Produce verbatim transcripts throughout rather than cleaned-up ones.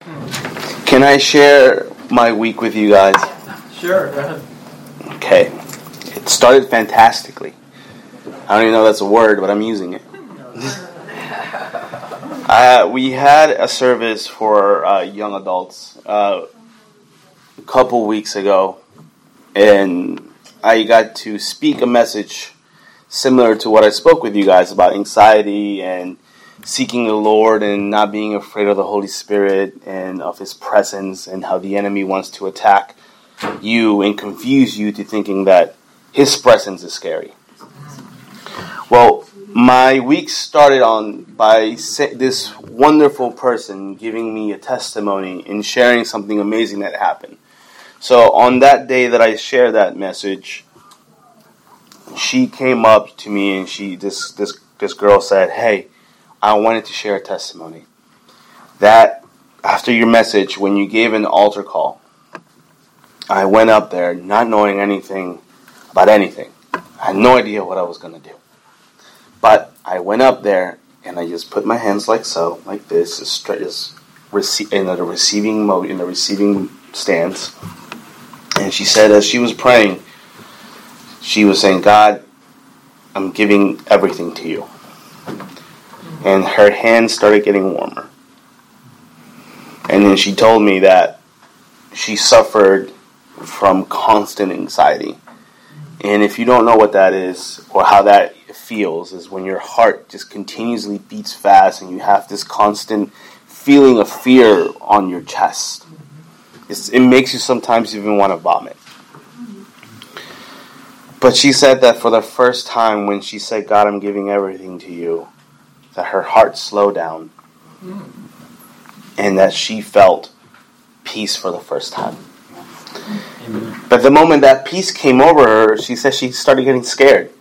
Can I share my week with you guys? Sure, go ahead. Okay. It started fantastically. I don't even know if that's a word, but I'm using it. uh, we had a service for uh, young adults uh, a couple weeks ago, and I got to speak a message similar to what I spoke with you guys about anxiety and seeking the Lord and not being afraid of the Holy Spirit and of His presence, and how the enemy wants to attack you and confuse you to thinking that His presence is scary. Well, my week started on by this wonderful person giving me a testimony and sharing something amazing that happened. So on that day that I shared that message, she came up to me and she this this this girl said, "Hey, I wanted to share a testimony. That after your message, when you gave an altar call, I went up there not knowing anything about anything. I had no idea what I was going to do. But I went up there and I just put my hands like so, like this, as straight as rece- in the receiving mode, in the receiving stance. And she said, as she was praying, she was saying, God, I'm giving everything to you. And her hands started getting warmer. And then she told me that she suffered from constant anxiety. And if you don't know what that is, or how that feels, is when your heart just continuously beats fast and you have this constant feeling of fear on your chest. It's, it makes you sometimes even want to vomit. But she said that for the first time when she said, God, I'm giving everything to you, that her heart slowed down and that she felt peace for the first time. Amen. But the moment that peace came over her, she said she started getting scared.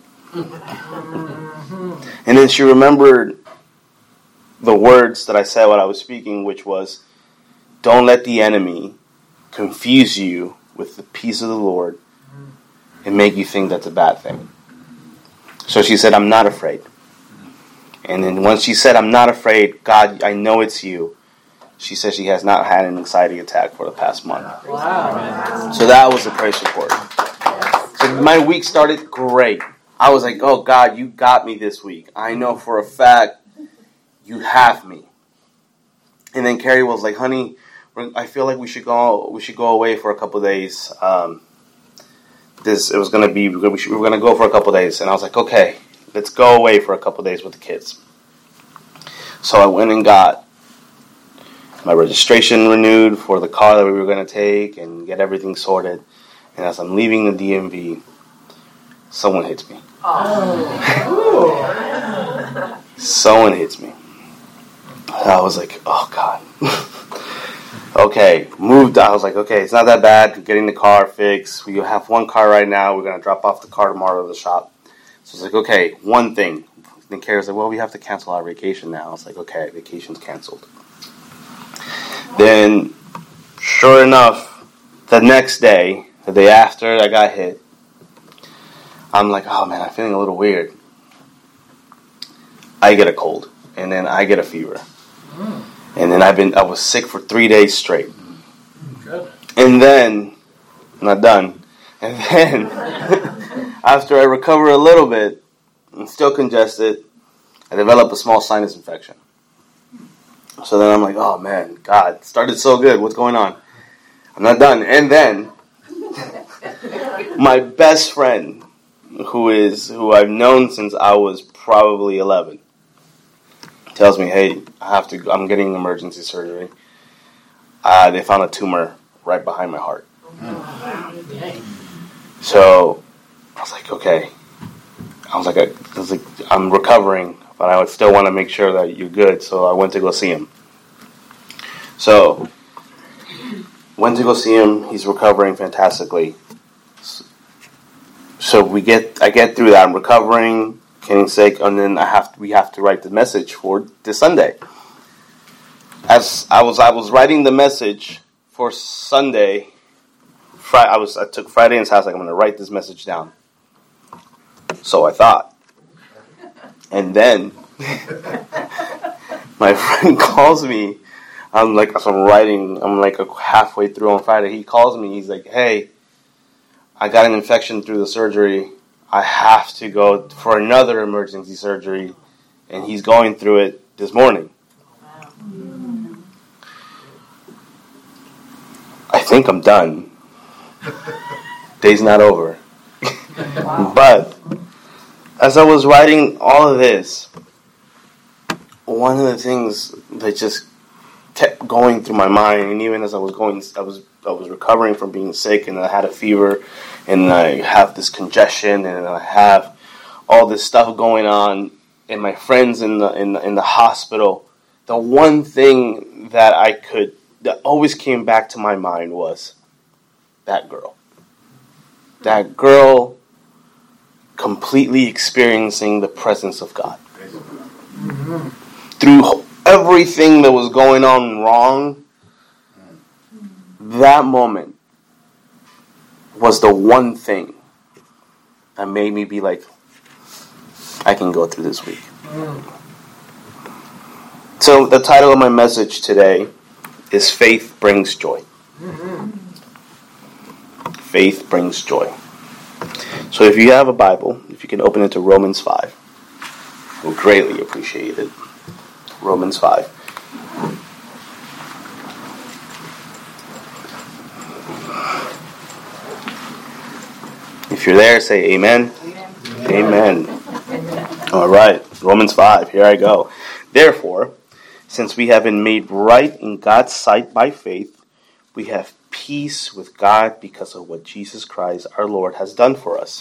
And then she remembered the words that I said when I was speaking, which was, don't let the enemy confuse you with the peace of the Lord and make you think that's a bad thing. So she said, I'm not afraid. And then once she said, I'm not afraid, God, I know it's you, she said she has not had an anxiety attack for the past month. Wow. So that was the praise report. So my week started great. I was like, oh God, you got me this week. I know for a fact you have me. And then Carrie was like, honey, I feel like we should go we should go away for a couple of days. Um, this it was gonna be we were gonna go for a couple of days. And I was like, okay, let's go away for a couple of days with the kids. So I went and got my registration renewed for the car that we were going to take and get everything sorted. And as I'm leaving the D M V, someone hits me. Oh. Someone hits me. I was like, oh God. Okay, moved. I was like, okay, it's not that bad. Getting the car fixed. We have one car right now. We're going to drop off the car tomorrow to the shop. So I was like, okay, one thing. Then Carrie's like, well, we have to cancel our vacation now. I was like, okay, vacation's canceled. Then, sure enough, the next day, the day after I got hit, I'm like, oh man, I'm feeling a little weird. I get a cold, and then I get a fever. Mm. And then I've been, I was sick for three days straight. Good. And then, I'm not done. And then, after I recover a little bit, I'm still congested, I develop a small sinus infection. So then I'm like, oh man, God, started so good. What's going on? I'm not done. And then my best friend, who is who I've known since I was probably eleven, tells me, hey, I have to. I'm getting emergency surgery. Uh, they found a tumor right behind my heart. So I was like, okay. I was like, I, I was like, I'm recovering, but I would still want to make sure that you're good. So I went to go see him. So went to go see him. He's recovering fantastically. So we get, I get through that. I'm recovering, getting sick, and then I have we have to write the message for this Sunday. As I was, I was writing the message for Sunday. Friday, I was, I took Friday in his house. Like, I'm going to write this message down. So I thought. And then my friend calls me I'm like, as I'm writing, I'm like halfway through on Friday. He calls me. He's like, hey, I got an infection through the surgery. I have to go for another emergency surgery. And he's going through it this morning. Wow. I think I'm done. Day's not over. Wow. But as I was writing all of this, one of the things that just kept going through my mind, and even as I was going, I was I was recovering from being sick, and I had a fever, and I have this congestion, and I have all this stuff going on, and my friends in the in the, in the hospital. The one thing that I could that always came back to my mind was that girl. That girl completely experiencing the presence of God. Mm-hmm. Through everything that was going on wrong, that moment was the one thing that made me be like, I can go through this week. Mm. So the title of my message today is Faith Brings Joy. Mm-hmm. Faith brings joy. So if you have a Bible, if you can open it to Romans five, we'll greatly appreciate it. Romans five. If you're there, say amen. Amen. Amen. All right, Romans five, here I go. Therefore, since we have been made right in God's sight by faith, we have peace with God because of what Jesus Christ, our Lord, has done for us.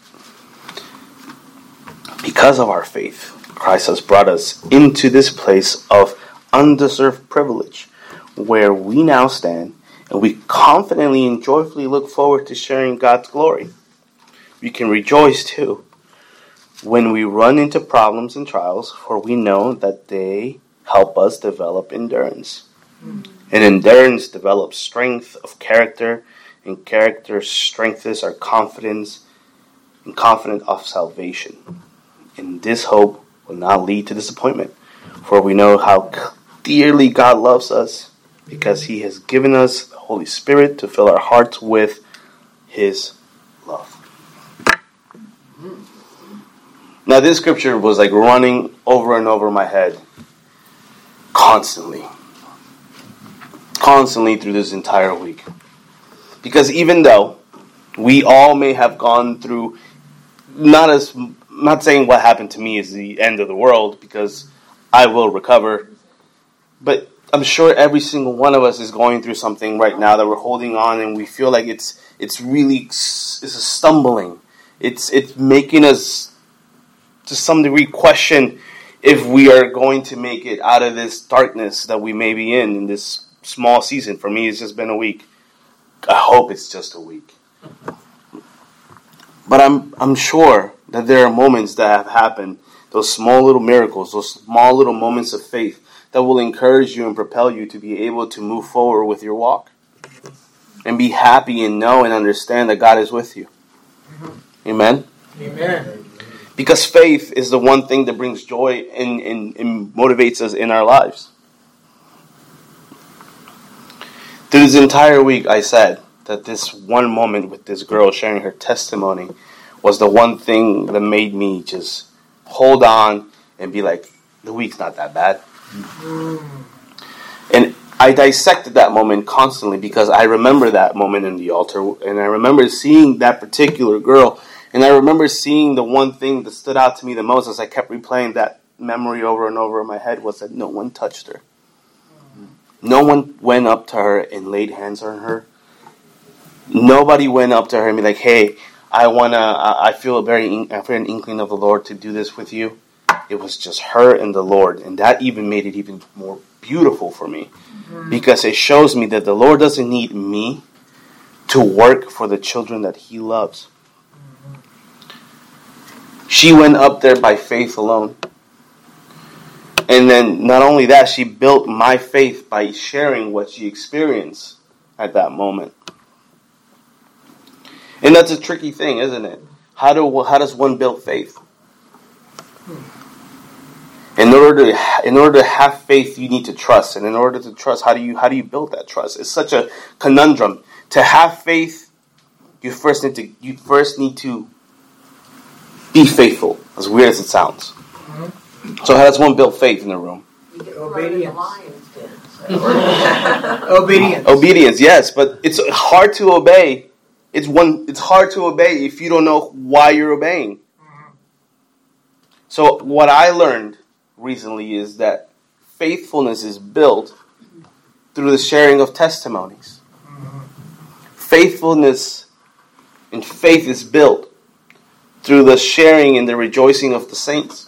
Because of our faith, Christ has brought us into this place of undeserved privilege, where we now stand, and we confidently and joyfully look forward to sharing God's glory. We can rejoice too when we run into problems and trials, for we know that they help us develop endurance. And endurance develops strength of character, and character strengthens our confidence, and confidence of salvation. And this hope will not lead to disappointment, for we know how dearly God loves us, because He has given us the Holy Spirit to fill our hearts with His love. Now this scripture was like running over and over my head constantly. Constantly through this entire week. Because even though we all may have gone through, not as, not saying what happened to me is the end of the world, because I will recover, but I'm sure every single one of us is going through something right now that we're holding on, and we feel like it's it's really it's a stumbling. It's it's making us to some degree question if we are going to make it out of this darkness that we may be in in this small season. For me, it's just been a week. I hope it's just a week. But I'm I'm sure that there are moments that have happened, those small little miracles, those small little moments of faith that will encourage you and propel you to be able to move forward with your walk. And be happy and know and understand that God is with you. Amen? Amen. Because faith is the one thing that brings joy and, and, and motivates us in our lives. Through this entire week, I said that this one moment with this girl sharing her testimony was the one thing that made me just hold on and be like, the week's not that bad. Mm. And I dissected that moment constantly because I remember that moment in the altar, and I remember seeing that particular girl, and I remember seeing the one thing that stood out to me the most as I kept replaying that memory over and over in my head was that no one touched her. No one went up to her and laid hands on her. Nobody went up to her and be like, hey, I wanna, I feel a very, I feel an inkling of the Lord to do this with you. It was just her and the Lord. And that even made it even more beautiful for me. Mm-hmm. Because it shows me that the Lord doesn't need me to work for the children that He loves. Mm-hmm. She went up there by faith alone. And then not only that, she built my faith by sharing what she experienced at that moment. And that's a tricky thing, isn't it? How do how does one build faith? In order to in order to have faith, you need to trust, and in order to trust, how do you how do you build that trust? It's such a conundrum. To have faith, you first need to you first need to be faithful. As weird as it sounds. Mm-hmm. So how does one build faith in the room? Obedience. Obedience. Obedience, yes, but it's hard to obey. It's one. It's hard to obey if you don't know why you're obeying. Mm-hmm. So what I learned recently is that faithfulness is built through the sharing of testimonies. Mm-hmm. Faithfulness and faith is built through the sharing and the rejoicing of the saints.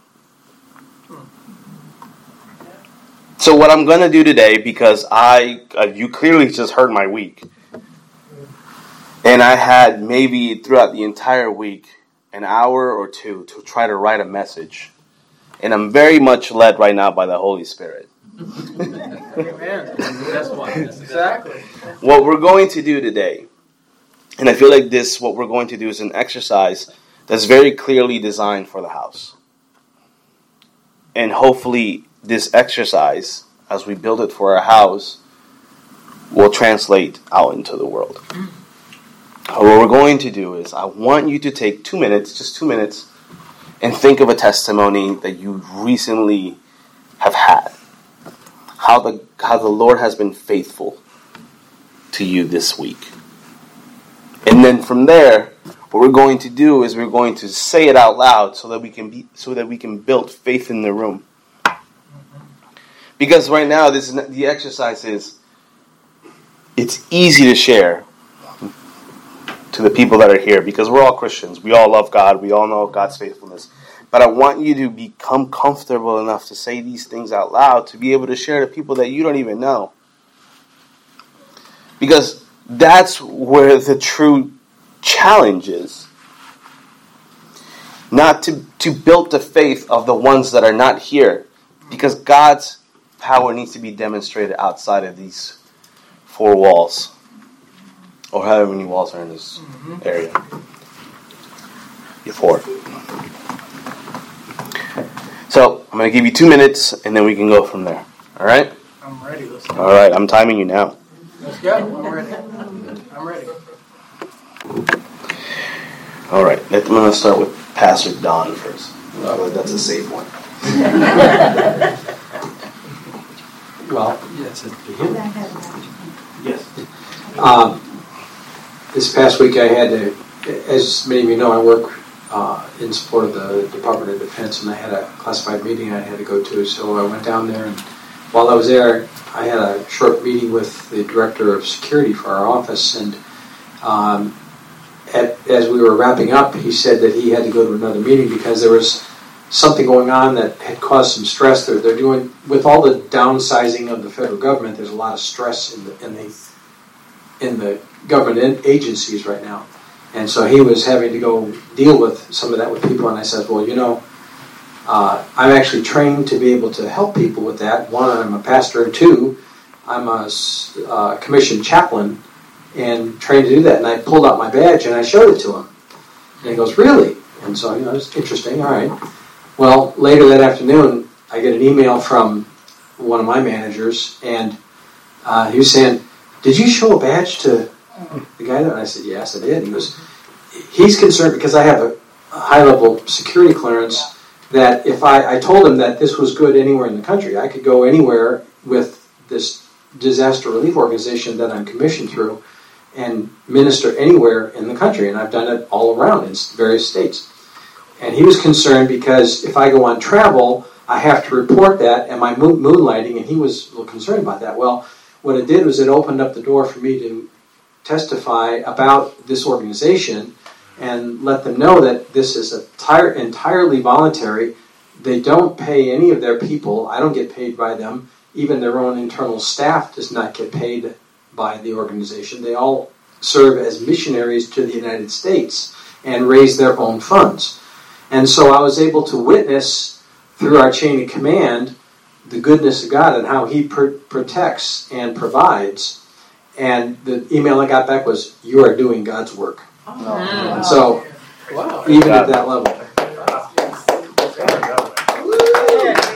So what I'm going to do today, because I, uh, you clearly just heard my week, and I had maybe throughout the entire week an hour or two to try to write a message. And I'm very much led right now by the Holy Spirit. Amen. That's why. Exactly. What we're going to do today, and I feel like this, what we're going to do is an exercise that's very clearly designed for the house. And hopefully this exercise, as we build it for our house, will translate out into the world. What we're going to do is, I want you to take two minutes, just two minutes, and think of a testimony that you recently have had. How the how the Lord has been faithful to you this week. And then from there, what we're going to do is we're going to say it out loud so that we can be so that we can build faith in the room. Because right now, this is, the exercise is, it's easy to share to the people that are here, because we're all Christians. We all love God. We all know God's faithfulness. But I want you to become comfortable enough to say these things out loud, to be able to share to people that you don't even know. Because that's where the true challenge is. Not to, to build the faith of the ones that are not here. Because God's power needs to be demonstrated outside of these four walls. Or however many walls are in this mm-hmm. area. You're four. So, I'm going to give you two minutes, and then we can go from there. All right? I'm ready. Let's go. All right, I'm timing you now. Let's go. I'm ready. I'm ready. All right, I'm going to start with Pastor Don first. Oh, that's a safe one. Well, yes, at the beginning. Yes. Um, this past week I had to, as many of you know, I work uh, in support of the Department of Defense, and I had a classified meeting I had to go to, so I went down there, and while I was there, I had a short meeting with the Director of Security for our office, and um, at, as we were wrapping up, he said that he had to go to another meeting because there was something going on that had caused some stress. They're, they're doing, with all the downsizing of the federal government, there's a lot of stress in the in the in the government agencies right now. And so he was having to go deal with some of that with people, and I said, well, you know, uh, I'm actually trained to be able to help people with that. One, I'm a pastor, and two, I'm a uh, commissioned chaplain and trained to do that. And I pulled out my badge and I showed it to him. And he goes, really? And so, you know, it's interesting. All right. Well, later that afternoon, I get an email from one of my managers, and uh, he was saying, did you show a badge to the guy there? And I said, yes, I did. And he goes, he's concerned because I have a, a high-level security clearance that if I, I told him that this was good anywhere in the country, I could go anywhere with this disaster relief organization that I'm commissioned through and minister anywhere in the country. And I've done it all around in various states. And he was concerned because if I go on travel, I have to report that, am I moon- moonlighting? And he was a little concerned about that. Well, what it did was it opened up the door for me to testify about this organization and let them know that this is a tire- entirely voluntary. They don't pay any of their people. I don't get paid by them. Even their own internal staff does not get paid by the organization. They all serve as missionaries to the United States and raise their own funds. And so I was able to witness through our chain of command the goodness of God and how He pr- protects and provides. And the email I got back was, you are doing God's work. Oh. And so, wow. Even at that level.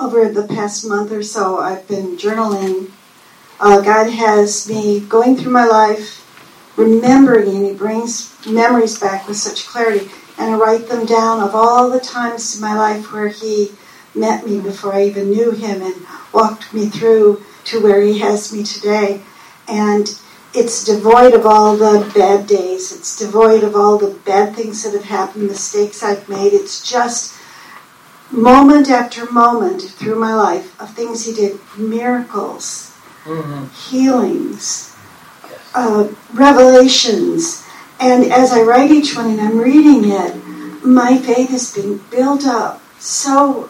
over the past month or so, I've been journaling. Uh, God has me going through my life, remembering, and He brings memories back with such clarity. And I write them down of all the times in my life where He met me before I even knew Him and walked me through to where He has me today. And it's devoid of all the bad days. It's devoid of all the bad things that have happened, mistakes I've made. It's just moment after moment through my life of things He did, miracles, mm-hmm. healings, uh, revelations. And as I write each one and I'm reading it, my faith is being built up. So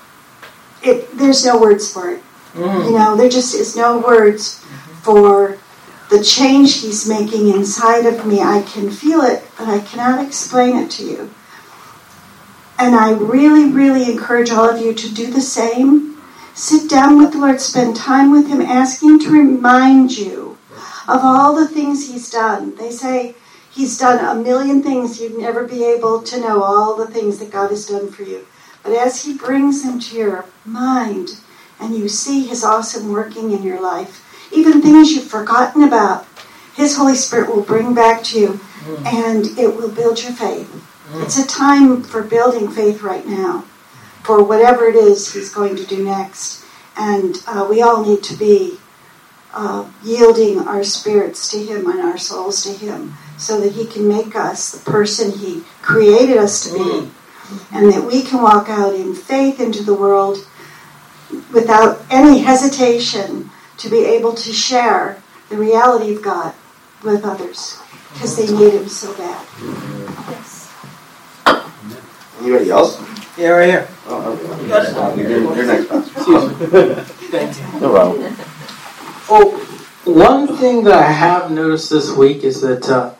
it, there's no words for it. Mm-hmm. You know, there just is no words mm-hmm. for the change He's making inside of me. I can feel it, but I cannot explain it to you. And I really, really encourage all of you to do the same. Sit down with the Lord, spend time with Him, ask Him to remind you of all the things He's done. They say He's done a million things. You'd never be able to know all the things that God has done for you. But as He brings them to your mind and you see His awesome working in your life, even things you've forgotten about, His Holy Spirit will bring back to you mm. and it will build your faith. Mm. It's a time for building faith right now for whatever it is He's going to do next. And uh, we all need to be uh, yielding our spirits to Him and our souls to Him so that He can make us the person He created us to be mm. and that we can walk out in faith into the world without any hesitation to be able to share the reality of God with others because they need Him so bad. Yes. Anybody else? Yeah, right here. Oh, okay. You're, you're next, Pastor. Thank you. No problem. Oh, one thing that I have noticed this week is that uh,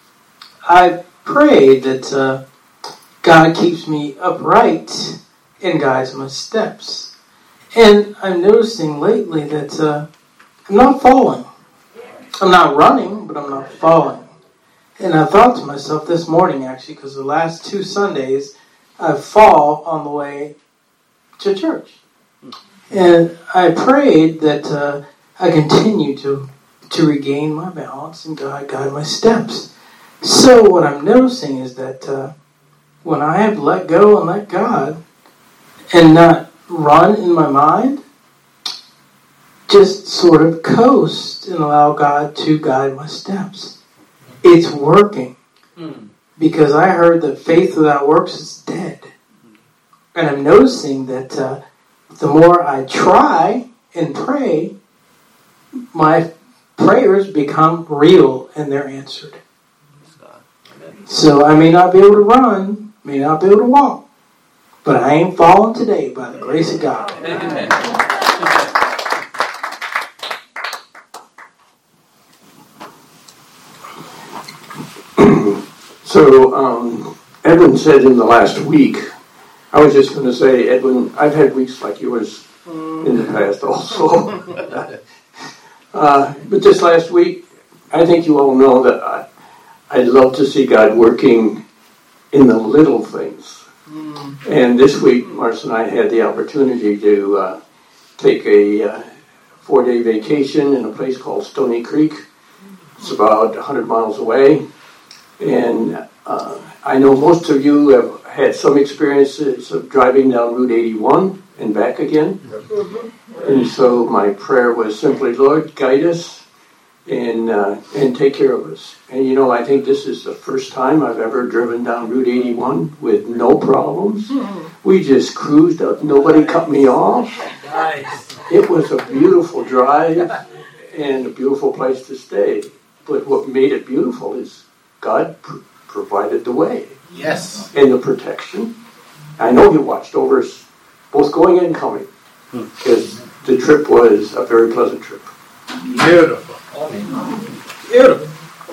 I prayed that uh, God keeps me upright and guides my steps. And I'm noticing lately that uh, I'm not falling. I'm not running, but I'm not falling. And I thought to myself this morning, actually, because the last two Sundays, I fall on the way to church. And I prayed that uh, I continue to, to regain my balance and God guide my steps. So what I'm noticing is that uh, when I have let go and let God and not run in my mind, just sort of coast and allow God to guide my steps. It's working. Mm. Because I heard that faith without works is dead. And I'm noticing that uh, the more I try and pray, my prayers become real and they're answered. So I may not be able to run, may not be able to walk, but I ain't falling today by the grace of God. Amen. So, um, Edwin said in the last week, I was just going to say, Edwin, I've had weeks like yours in the past also. uh, but this last week, I think you all know that I, I love to see God working in the little things. Mm. And this week, Marcia and I had the opportunity to uh, take a uh, four-day vacation in a place called Stony Creek. It's about one hundred miles away. And uh, I know most of you have had some experiences of driving down Route eighty-one and back again. Mm-hmm. And so my prayer was simply, Lord, guide us and uh, and take care of us. And you know, I think this is the first time I've ever driven down Route eighty-one with no problems. Mm-hmm. We just cruised up. Nobody cut me off. Nice. It was a beautiful drive and a beautiful place to stay. But what made it beautiful is God pr- provided the way. Yes. And the protection. I know He watched over us both going and coming. Because the trip was a very pleasant trip. Beautiful. Beautiful.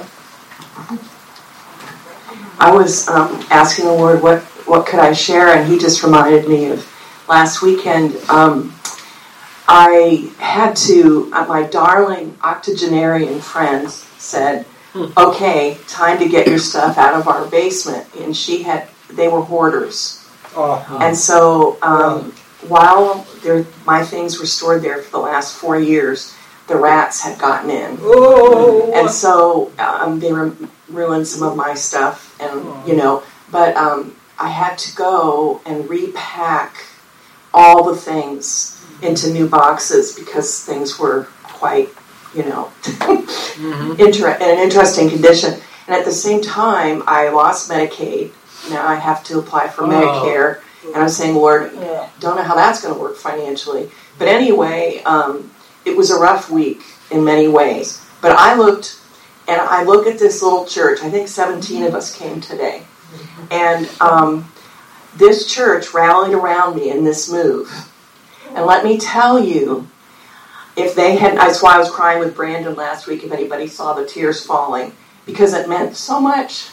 I was um, asking the Lord what, what could I share, and He just reminded me of last weekend. Um, I had to, uh, my darling octogenarian friends said, okay, time to get your stuff out of our basement. And she had, they were hoarders. Uh-huh. And so um, while there, my things were stored there for the last four years, the rats had gotten in. Oh. And so um, they ru- ruined some of my stuff, and you know, but um, I had to go and repack all the things into new boxes because things were quite, you know, mm-hmm. inter- in an interesting condition. And at the same time, I lost Medicaid. Now I have to apply for oh. Medicare. And I'm saying, Lord, yeah. don't know how that's going to work financially. But anyway, um, it was a rough week in many ways. But I looked, and I look at this little church. I think seventeen of us came today. And um, this church rallied around me in this move. And let me tell you, if they had, that's why I was crying with Brandon last week, if anybody saw the tears falling, because it meant so much.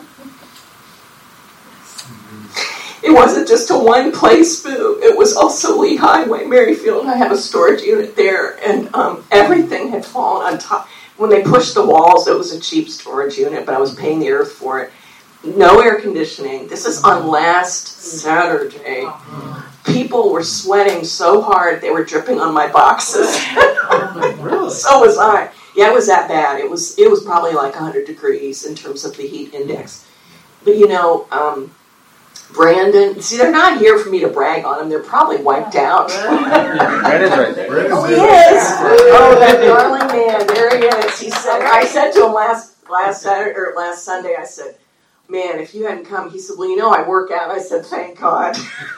It wasn't just a one-place move. It was also Lee Highway, Maryfield. I have a storage unit there, and um, everything had fallen on top. When they pushed the walls, it was a cheap storage unit, but I was paying the earth for it. No air conditioning. This is on last Saturday. People were sweating so hard they were dripping on my boxes. Really? So was I. Yeah, it was that bad. It was. It was probably like one hundred degrees in terms of the heat index. But you know. Um, Brandon, see, they're not here for me to brag on them. They're probably wiped out. Brandon's right there. Oh, he is. Oh, that darling man. There he is. He said. I said to him last last Saturday or last Sunday. I said, "Man, if you hadn't come," he said, "Well, you know, I work out." I said, "Thank God."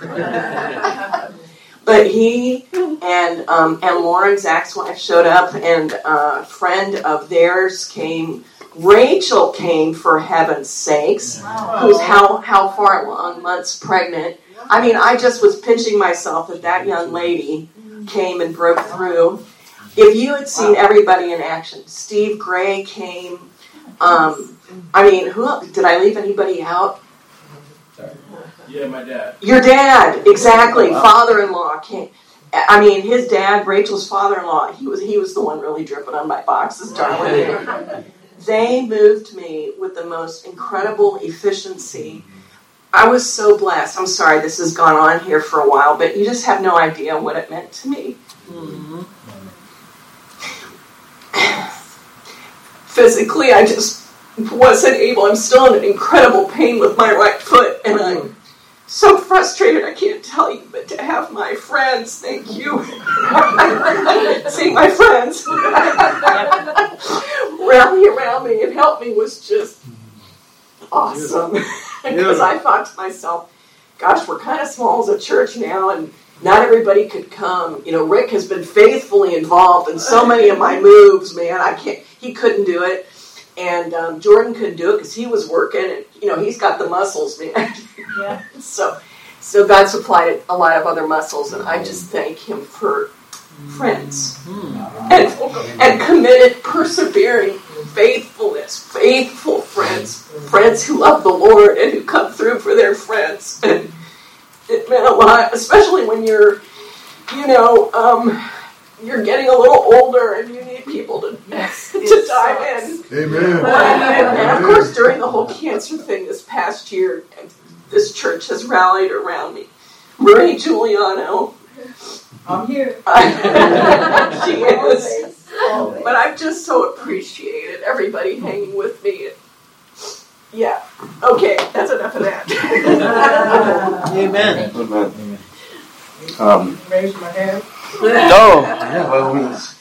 But he and um, and Lauren, Zach's wife, showed up, and a friend of theirs came. Rachel came, for heaven's sakes, wow. Who's how, how far along, months pregnant. I mean, I just was pinching myself that that young lady came and broke through. If you had seen everybody in action, Steve Gray came. Um, I mean, who did I leave anybody out? Sorry. Yeah, my dad. Your dad, exactly. Wow. Father-in-law came. I mean, his dad, Rachel's father-in-law, he was he was the one really dripping on my boxes, darling. They moved me with the most incredible efficiency. I was so blessed. I'm sorry this has gone on here for a while, but you just have no idea what it meant to me. Mm-hmm. Physically, I just wasn't able. I'm still in an incredible pain with my right foot, and I'm so frustrated I can't tell you, but to have my friends, thank you. See, my friends rally around me and help me was just awesome. Because I thought to myself, gosh, we're kind of small as a church now, and not everybody could come. You know, Rick has been faithfully involved in so many of my moves, man. I can't, he couldn't do it. And um, Jordan couldn't do it because he was working, and you know he's got the muscles, man. Yeah. so, so God supplied a lot of other muscles, and I just thank Him for friends mm-hmm. and and committed, persevering, faithfulness, faithful friends, friends who love the Lord and who come through for their friends. And it meant a lot, especially when you're, you know. Um, You're getting a little older, and you need people to yes, to dive in. Amen. And, and of course, during the whole cancer thing this past year, this church has rallied around me. Marie Giuliano. I'm here. She is. But I've just so appreciated everybody hanging with me. Yeah. Okay, that's enough of that. Amen. Amen. Um, Raise my hand. No. Yeah, by all means.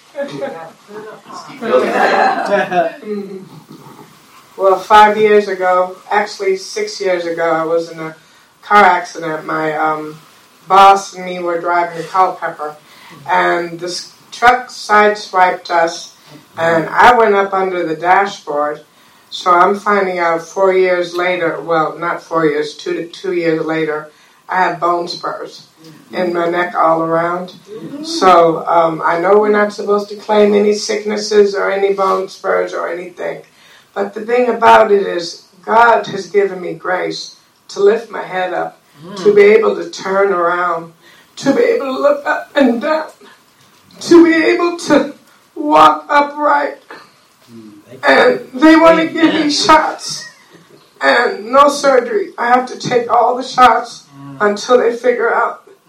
Well, five years ago, actually six years ago, I was in a car accident. My um, boss and me were driving to Culpeper, and this truck sideswiped us, and I went up under the dashboard. So I'm finding out four years later, well, not four years, two to two years later, I have bone spurs in my neck all around. So um, I know we're not supposed to claim any sicknesses or any bone spurs or anything. But the thing about it is God has given me grace to lift my head up, to be able to turn around, to be able to look up and down, to be able to walk upright. And they want to give me shots and no surgery. I have to take all the shots until they figure out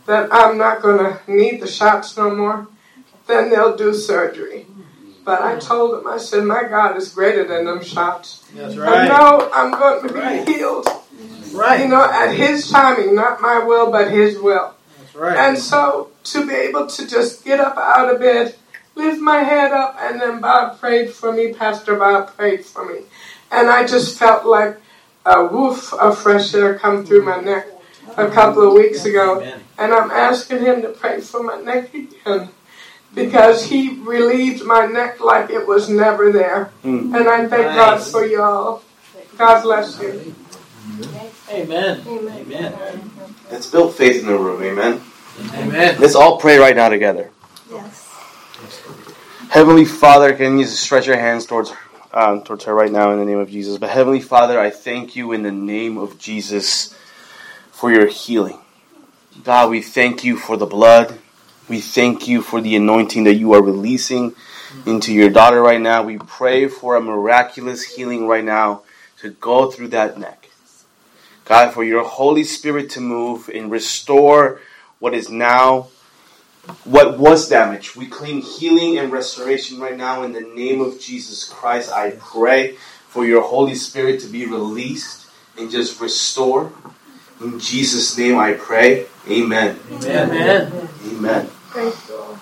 that I'm not going to need the shots no more, then they'll do surgery. But I told him, I said, my God is greater than them shots. That's right. I know I'm going to be Right. healed. Right. You know, at His timing, not my will, but His will. That's right. And so to be able to just get up out of bed, lift my head up, and then Bob prayed for me, Pastor Bob prayed for me. And I just felt like a woof of fresh air come through my neck a couple of weeks ago. Amen. And I'm asking him to pray for my neck again, because he relieved my neck like it was never there. Mm. And I thank God for y'all. God bless you. Amen. Amen. Let's build faith in the room, amen? Amen. Let's all pray right now together. Yes. Heavenly Father, can you just stretch your hands towards um, towards her right now in the name of Jesus? But Heavenly Father, I thank you in the name of Jesus for your healing. God, we thank you for the blood. We thank you for the anointing that you are releasing into your daughter right now. We pray for a miraculous healing right now to go through that neck. God, for your Holy Spirit to move and restore what is now, what was damaged. We claim healing and restoration right now in the name of Jesus Christ. I pray for your Holy Spirit to be released and just restore. In Jesus' name I pray. Amen. Amen. Amen. Thank you all.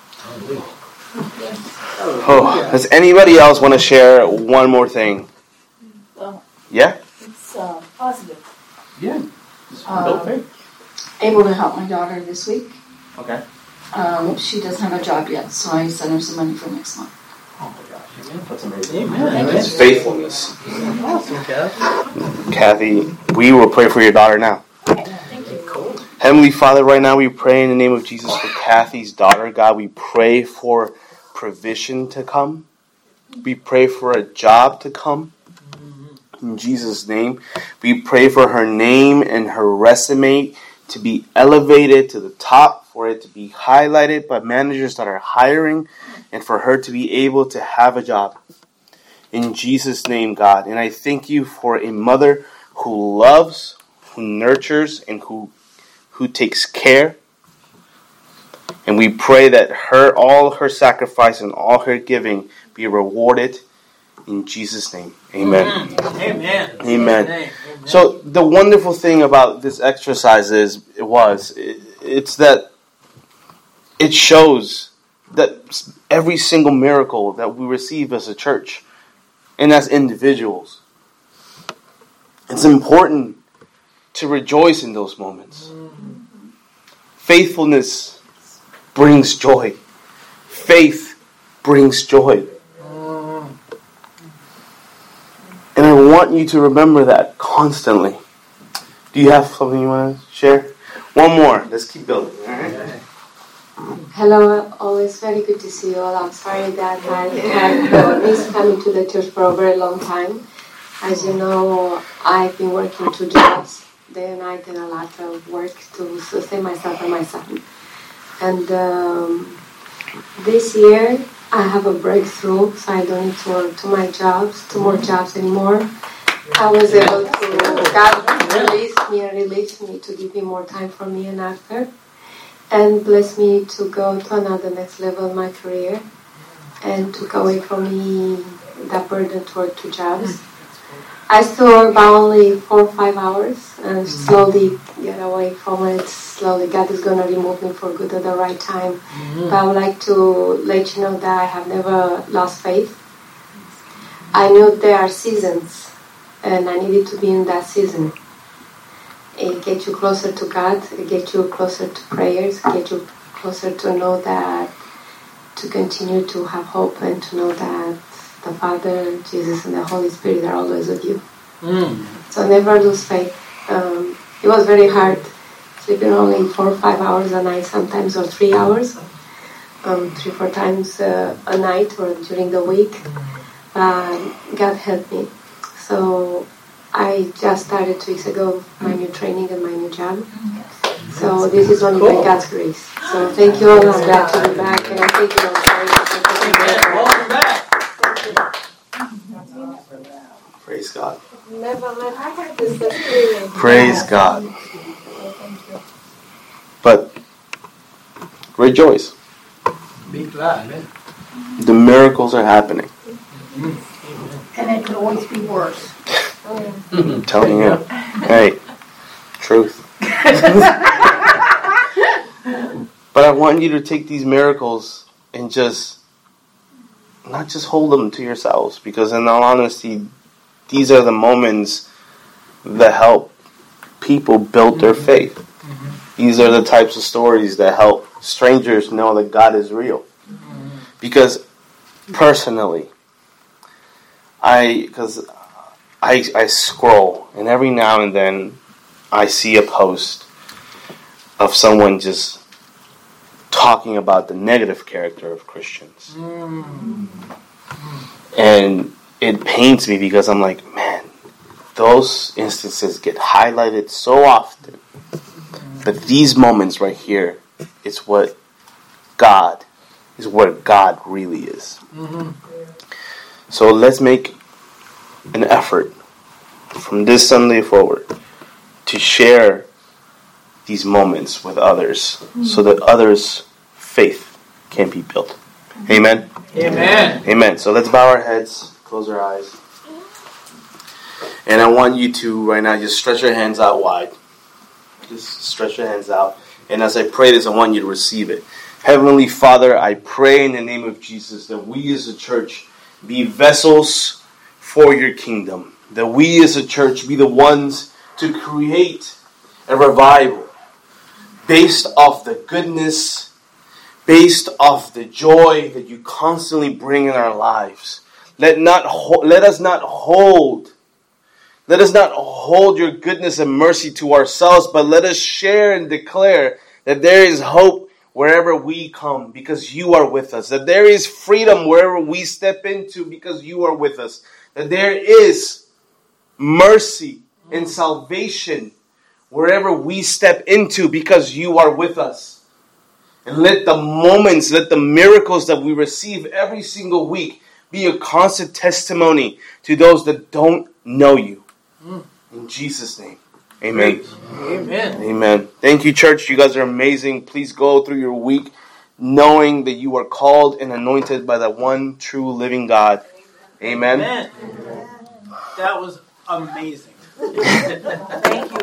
Oh, does anybody else want to share one more thing? Well, Yeah? it's uh, positive. Yeah. Um, able to help my daughter this week. Okay. Um, she doesn't have a job yet, so I sent her some money for next month. Oh my gosh. Amen. That's amazing. Amen. That's faithfulness. Awesome, Kathy. Kathy, we will pray for your daughter now. Thank you. Cool. Heavenly Father, right now we pray in the name of Jesus for Kathy's daughter. God, we pray for provision to come. We pray for a job to come. In Jesus' name, we pray for her name and her resume to be elevated to the top, for it to be highlighted by managers that are hiring, and for her to be able to have a job. In Jesus' name, God. And I thank you for a mother who loves, who nurtures, and who who takes care. And we pray that her, all her sacrifice and all her giving be rewarded in Jesus' name. Amen. Amen. Amen. Amen. So the wonderful thing about this exercise is, it was, it, it's that it shows that every single miracle that we receive as a church and as individuals, it's important to rejoice in those moments. Faithfulness brings joy. Faith brings joy. And I want you to remember that constantly. Do you have something you want to share? One more. Let's keep building. All right? Hello, always very good to see you all. I'm sorry that I had uh, missed coming to the church for a very long time. As you know, I've been working two jobs, day and night, and a lot of work to sustain myself and my son. And um, this year, I have a breakthrough, so I don't need to work two my jobs, two more jobs anymore. I was able to, God released me and released me to give me more time for me and after, and bless me to go to another next level in my career, and took away from me that burden to work two jobs. I still work about only four or five hours, and slowly get away from it. Slowly, God is going to remove me for good at the right time. Mm-hmm. But I would like to let you know that I have never lost faith. I knew there are seasons, and I needed to be in that season. It gets you closer to God. It gets you closer to prayers. It gets you closer to know that, to continue to have hope and to know that the Father, Jesus, and the Holy Spirit are always with you. Mm. So never lose faith. Um, it was very hard, sleeping only four or five hours a night sometimes, or three hours, um, three, four times uh, a night or during the week. Uh, God helped me. So I just started two weeks ago my new training and my new job. So this is only by God's grace. So thank you all. I'm glad to be back, and I thank you all for Welcome back. Praise God. Never let I had this experience. Praise God. But rejoice. Be glad. The miracles are happening. And it could always be worse. I'm telling you. Hey, truth. But I want you to take these miracles and just, not just hold them to yourselves, because in all honesty, these are the moments that help people build their faith. Mm-hmm. These are the types of stories that help strangers know that God is real. Mm-hmm. Because personally, I, because I, I scroll, and every now and then I see a post of someone just talking about the negative character of Christians. Mm. And it pains me because I'm like, man, those instances get highlighted so often. But these moments right here is what God, is where God really is. Mm-hmm. So let's make an effort from this Sunday forward to share these moments with others, mm-hmm. so that others' faith can be built. Amen? Amen. Amen. So let's bow our heads, close our eyes. And I want you to, right now, just stretch your hands out wide. Just stretch your hands out. And as I pray this, I want you to receive it. Heavenly Father, I pray in the name of Jesus that we as a church be vessels for your kingdom. That we as a church be the ones to create a revival based off the goodness, based off the joy that you constantly bring in our lives. Let not ho- let us not hold, let us not hold your goodness and mercy to ourselves, but let us share and declare that there is hope wherever we come because you are with us. That there is freedom wherever we step into because you are with us. That there is mercy and salvation wherever we step into because you are with us. And let the moments, let the miracles that we receive every single week be a constant testimony to those that don't know you. In Jesus' name, amen. Amen. Amen. Thank you, church. You guys are amazing. Please go through your week knowing that you are called and anointed by the one true living God. Amen. Amen. That was amazing. Thank you.